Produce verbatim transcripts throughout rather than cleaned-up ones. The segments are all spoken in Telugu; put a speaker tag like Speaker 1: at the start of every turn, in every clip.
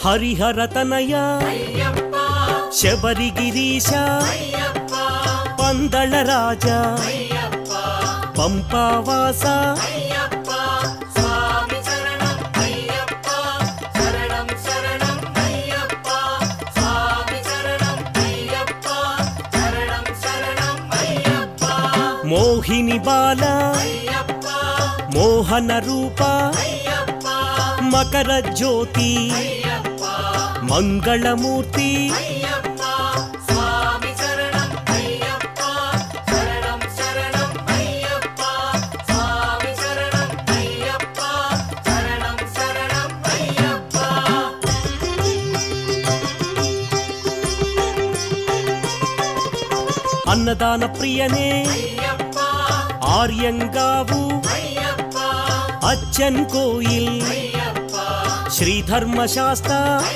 Speaker 1: హరిహర తనయ శబరిగిరీశ పందళ రాజా పంపావాస మోహిని బాల మోహన రూప మకర జ్యోతి మంగళమూర్తి అన్నదాన ప్రియనే ఆర్యంగావు అచ్చన్ కోయిల్ శ్రీ ధర్మశాస్త్ర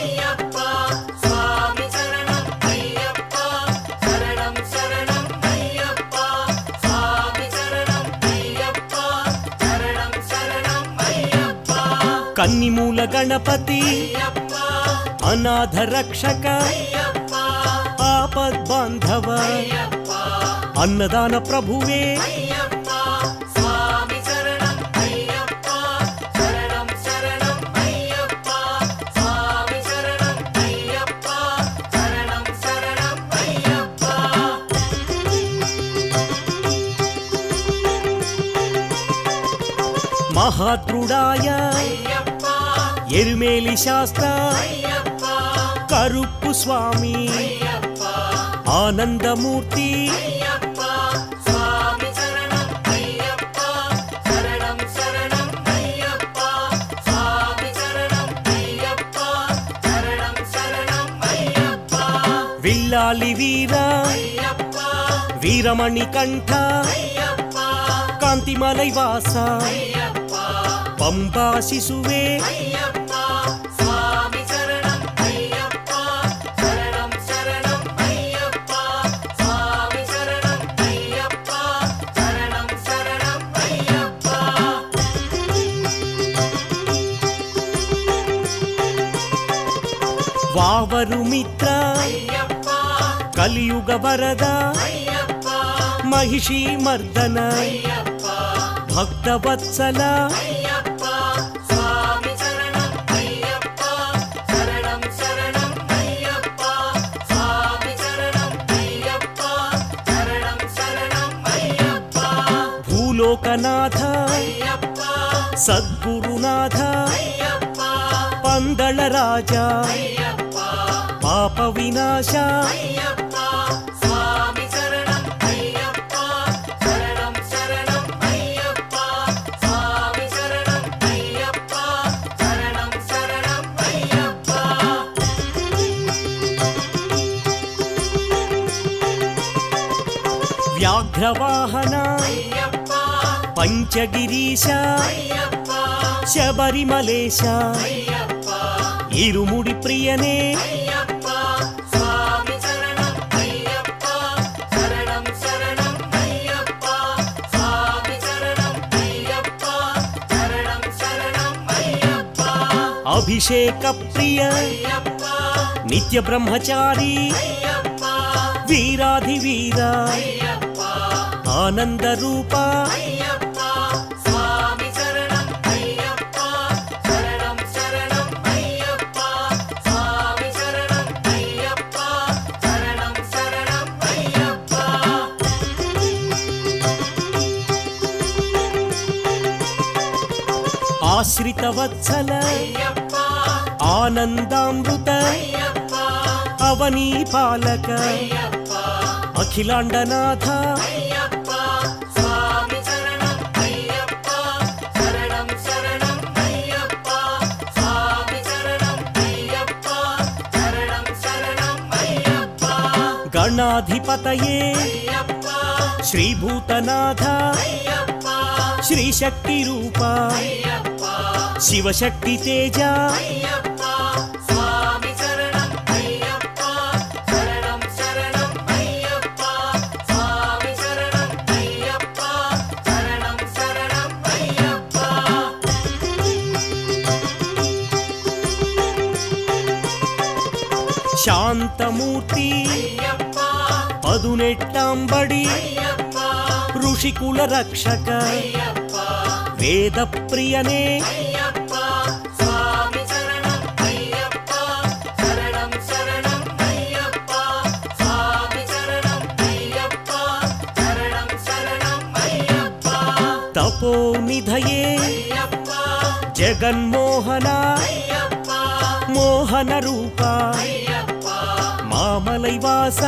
Speaker 1: కన్నిమూల గణపతి అనాథ రక్షక ఆపద్బాంధవ అన్నదాన ప్రభువే మహాత్రుడాయ ఎరుమేలి శాస్త్ర కరుప్పు స్వామి ఆనందమూర్తి విల్లాలి వీర వీరమణి కంఠ కాంతిమలై వాస పంబా శిశువే వావరు మిత్ర కలియుగ వరద మహిషీ మర్దన భక్తవత్సల భూలోకనాథ సద్గురునాథ పందళ రాజా పాప వినాశ వ్యాఘ్రవాహన పంచగిరీశ శబరిమలేశ ఇరుముడి ప్రియనే అభిషేక ప్రియ నిత్య బ్రహ్మచారి వీరాధి వీర ఆనంద రూప ఆశ్రిత వత్సల ఆనందామృత అవనీ పాలక అఖిలాండనాథ గణాధిపతయే శ్రీభూతనాథ శ్రీశక్తి రూప శివశక్తి తేజ అనంతమూర్తి పదునెట్టాంబడి ఋషికుల రక్షక వేద ప్రియనే తపోనిధయే జగన్మోహన మోహన రూప మామలైవాస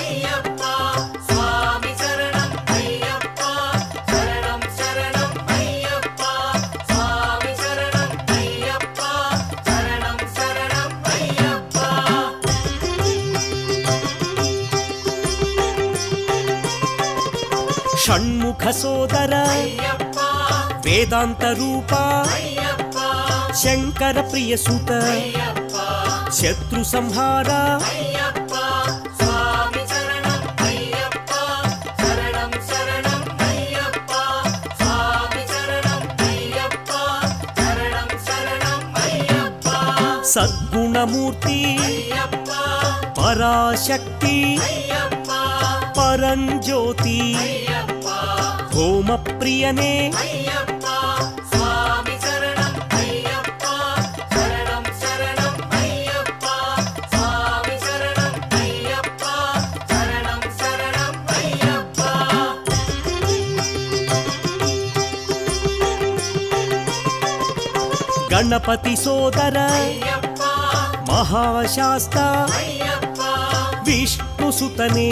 Speaker 1: షణ్ముఖ సోదర వేదాంత రూప శంకర ప్రియసుత శత్రు సంహార సద్గుణమూర్తి పరాశక్తి పరంజ్యోతి హోమ ప్రియనే గణపతి సోదర మహాశాస్త విష్ణుసుతనే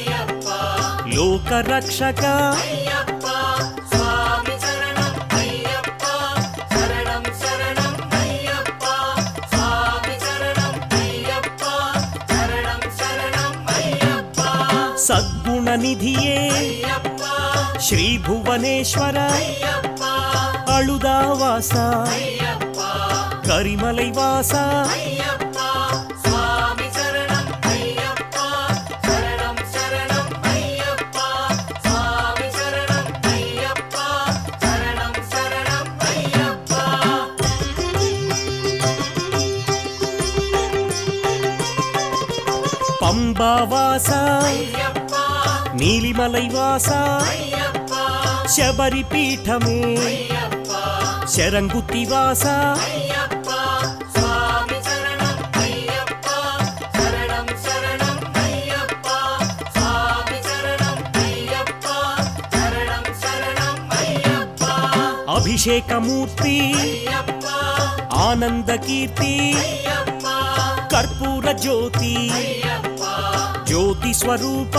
Speaker 1: లోకరక్షక సద్గుణనిధియే శ్రీ భువనేశ్వర అళుదావాస కరిమలైవాస పంబావాస నీలిమలైవాస శబరిపీఠమే శరంగుత్తివాస అభిషేకమూర్తి ఆనందకీర్తి కర్పూర జ్యోతి జ్యోతి స్వరూప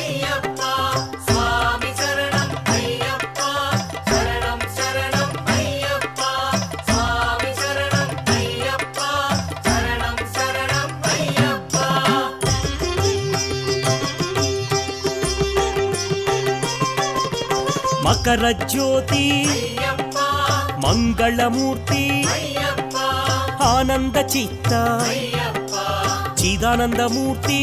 Speaker 1: మకర జ్యోతి మంగళమూర్తి ఆనంద చిత్త చిదానందమూర్తి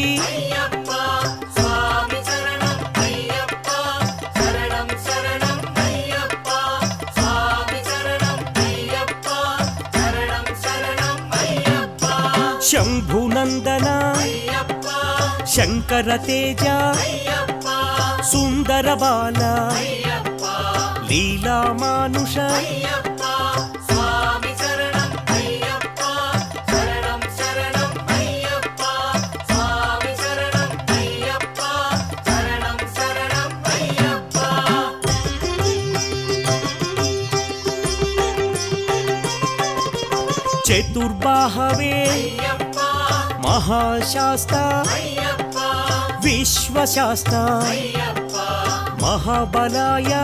Speaker 1: శంభునందన శంకర తేజ సుందర బాల లీలా మానుష చతుర్బాహవే మహాశాస్త విశ్వశాస్త మహాబలాయ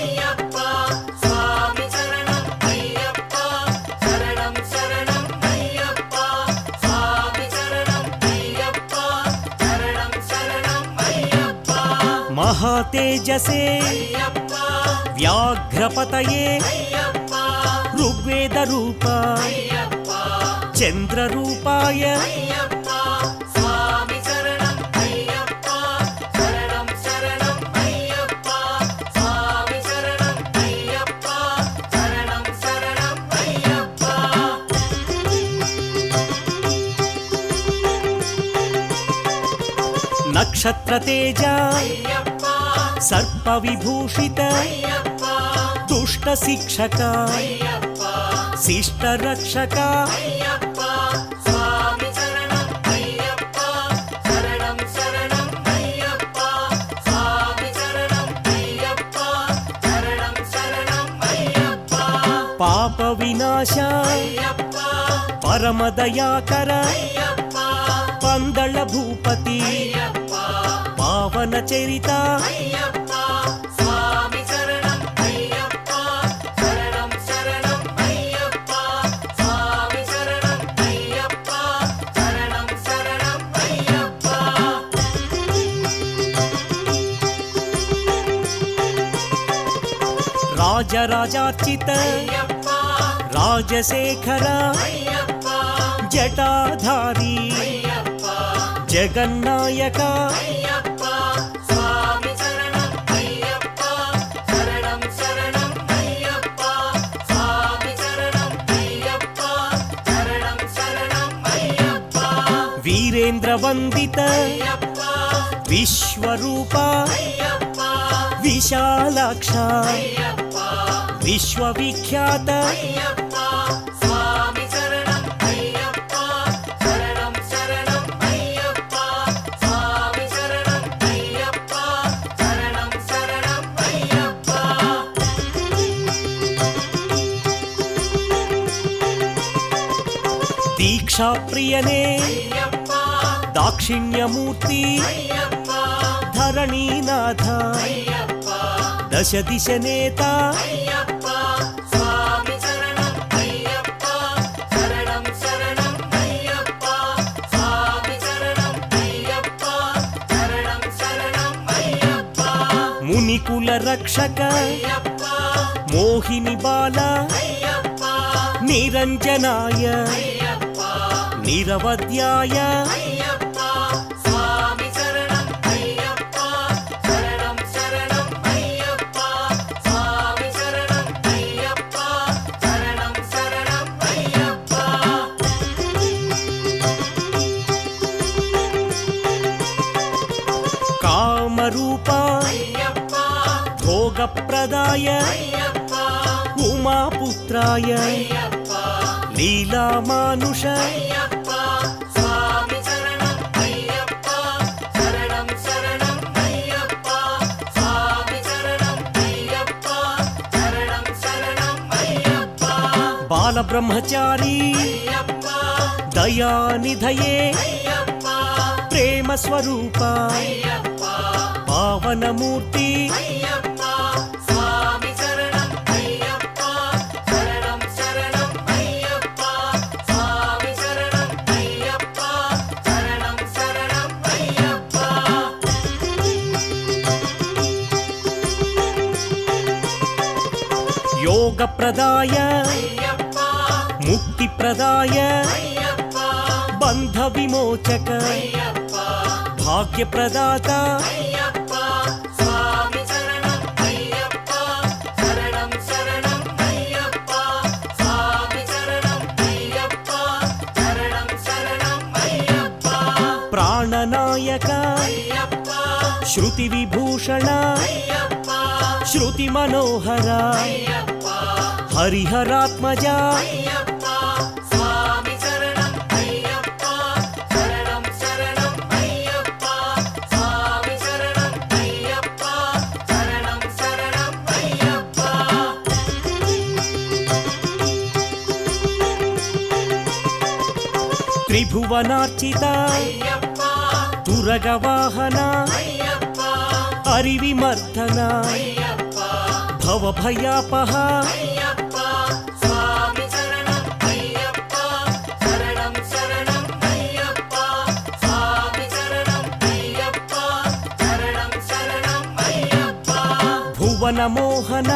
Speaker 1: మహాతేజసే వ్యాఘ్రపతయే ఋగ్వేద రూప చంద్ర రూపాయ నక్షత్ర తేజ సర్ప విభూషిత దుష్ట శిక్షక శిష్ట రక్షక పాప వినాశ పరమ దయాకర పందళ భూపతి పావన చరిత రాజరాజార్చిత రాజశేఖర జటాధారి జగన్నాయక వీరేంద్ర వందిత విశ్వరూప విశాలాక్ష విశ్వవిఖ్యాత దీక్షా ప్రియనే దాక్షిణ్యమూర్తి ధరణీనాథ దశ దిశ నేత మునికుల రక్షక మోహిని బాల నిరంజనాయ నిరవధ్యాయ కామరూప భోగప్రదాయ ఉమాపుత్రాయ లీలామానుష బాలబ్రహ్మచారి దయానిధయే ప్రేమ స్వరూప పావనమూర్తి యోగ ప్రదాయ ముక్తి ప్రదాయ బంధ విమోచక భాగ్య ప్రదాత ప్రాణనాయక శృతి విభూషణ శృతి మనోహర హరిహరాత్మజ త్రిభువనార్చిత తురగవాహన హరివిమర్దన భవభయాపహ భువనమోహన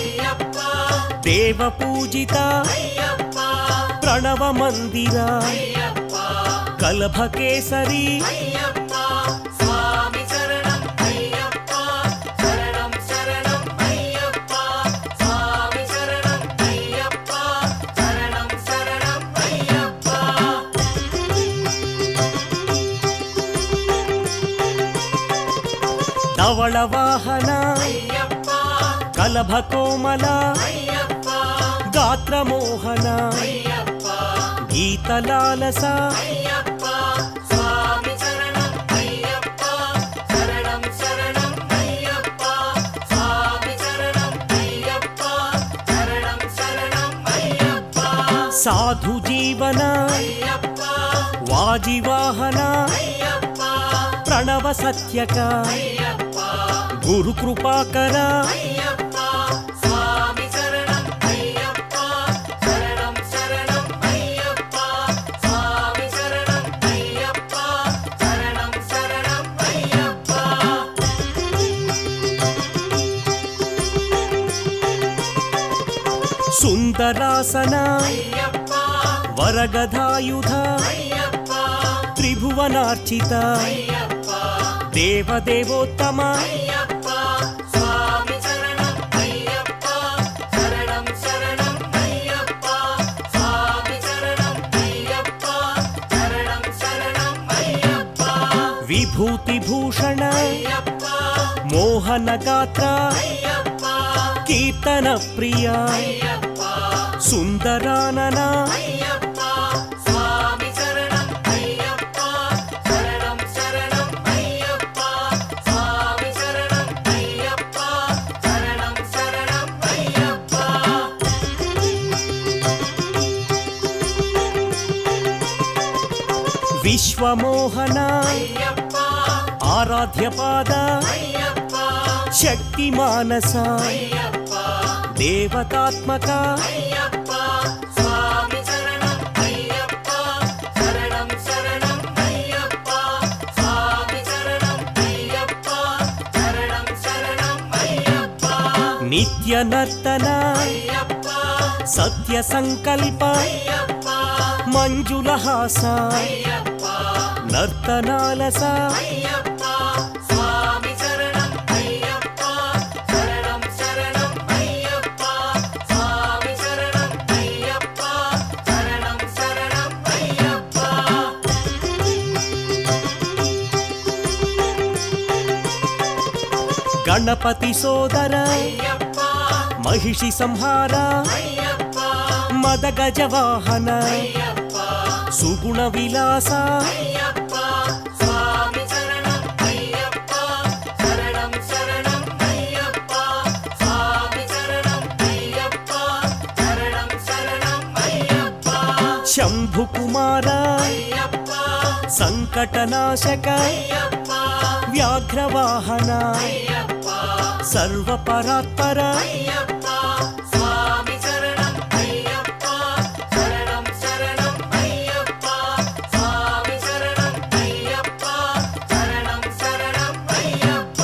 Speaker 1: దేవపూజిత ప్రణవ మందిర కలభకేసరి ధవళ వాహన
Speaker 2: అయ్యప్ప
Speaker 1: కలభ కోమల
Speaker 2: అయ్యప్ప
Speaker 1: గాత్రమోహన
Speaker 2: అయ్యప్ప
Speaker 1: గీతలాలస
Speaker 2: అయ్యప్ప స్వామి శరణం అయ్యప్ప శరణం శరణం అయ్యప్ప స్వామి శరణం అయ్యప్ప శరణం శరణం అయ్యప్ప
Speaker 1: సాధు జీవన
Speaker 2: అయ్యప్ప
Speaker 1: వాజివాహన
Speaker 2: అయ్యప్ప
Speaker 1: ప్రణవ సత్యక
Speaker 2: అయ్యప్ప
Speaker 1: గురు కృపాకర
Speaker 2: అయ్యప్ప స్వామి శరణం అయ్యప్ప శరణం శరణం అయ్యప్ప స్వామి శరణం అయ్యప్ప శరణం శరణం అయ్యప్ప
Speaker 1: సుందరాసన
Speaker 2: అయ్యప్ప
Speaker 1: వరగధాయుధ
Speaker 2: అయ్యప్ప
Speaker 1: త్రిభువనార్చిత
Speaker 2: అయ్యప్ప
Speaker 1: దేవదేవోత్తమ
Speaker 2: అయ్యప్ప స్వామి శరణం అయ్యప్ప శరణం శరణం అయ్యప్ప స్వామి శరణం అయ్యప్ప శరణం శరణం అయ్యప్ప
Speaker 1: విభూతి భూషణ
Speaker 2: అయ్యప్ప
Speaker 1: మోహన గాత్ర
Speaker 2: అయ్యప్ప
Speaker 1: కీర్తన ప్రియ
Speaker 2: అయ్యప్ప
Speaker 1: సుందరానన
Speaker 2: అయ్యప్ప స్వామి శరణం అయ్యప్ప శరణం శరణం అయ్యప్ప స్వామి శరణం అయ్యప్ప శరణం శరణం అయ్యప్ప
Speaker 1: విశ్వమోహన
Speaker 2: అయ్యప్ప
Speaker 1: ఆరాధ్యపాద
Speaker 2: అయ్యప్ప
Speaker 1: శక్తి మానస
Speaker 2: అయ్యప్ప
Speaker 1: దేవతాత్మక
Speaker 2: అయ్యప్ప స్వామి శరణం అయ్యప్ప శరణం శరణం అయ్యప్ప స్వామి శరణం అయ్యప్ప శరణం శరణం అయ్యప్ప
Speaker 1: నిత్య నర్తన
Speaker 2: అయ్యప్ప
Speaker 1: సత్య సంకల్ప
Speaker 2: అయ్యప్ప
Speaker 1: మంజులహాస
Speaker 2: అయ్యప్ప
Speaker 1: నర్తనాలస
Speaker 2: అయ్యప్ప స్వామి శరణం అయ్యప్ప శరణం శరణం అయ్యప్ప స్వామి శరణం అయ్యప్ప శరణం శరణం అయ్యప్ప
Speaker 1: గణపతి సోదర
Speaker 2: అయ్యప్ప
Speaker 1: మహిషి సంహార
Speaker 2: అయ్యప్ప
Speaker 1: మద గజవాహన
Speaker 2: అయ్యప్ప
Speaker 1: సుగుణ విలాస
Speaker 2: అయ్యప్ప స్వామి శరణం అయ్యప్ప శరణం శరణం అయ్యప్ప స్వామి శరణం అయ్యప్ప శరణం శరణం అయ్యప్ప
Speaker 1: శంభు కుమార
Speaker 2: అయ్యప్ప
Speaker 1: సంకటనాశక
Speaker 2: అయ్యప్ప
Speaker 1: వ్యాఘ్రవాహన
Speaker 2: అయ్యప్ప
Speaker 1: సర్వపరాత్పర
Speaker 2: అయ్యప్ప స్వామి శరణం అయ్యప్ప శరణం శరణం అయ్యప్ప స్వామి శరణం అయ్యప్ప శరణం శరణం అయ్యప్ప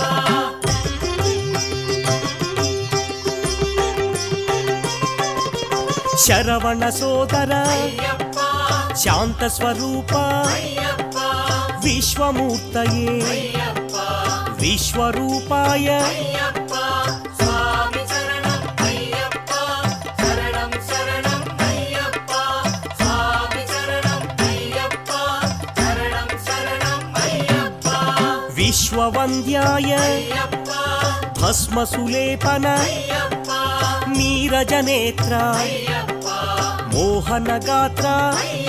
Speaker 1: శరవణ సోదర
Speaker 2: అయ్యప్ప
Speaker 1: శాంత స్వరూప
Speaker 2: అయ్యప్ప
Speaker 1: విశ్వమూర్తయే
Speaker 2: అయ్యప్ప
Speaker 1: విశ్వరూపాయ
Speaker 2: అయ్యప్ప స్వామి శరణం అయ్యప్ప శరణం శరణం అయ్యప్ప స్వామి శరణం అయ్యప్ప శరణం శరణం అయ్యప్ప
Speaker 1: విశ్వవంద్యాయ
Speaker 2: అయ్యప్ప
Speaker 1: భస్మసులేపన
Speaker 2: అయ్యప్ప
Speaker 1: నీరజనేత్ర
Speaker 2: అయ్యప్ప
Speaker 1: మోహన గాత్ర
Speaker 2: అయ్యప్ప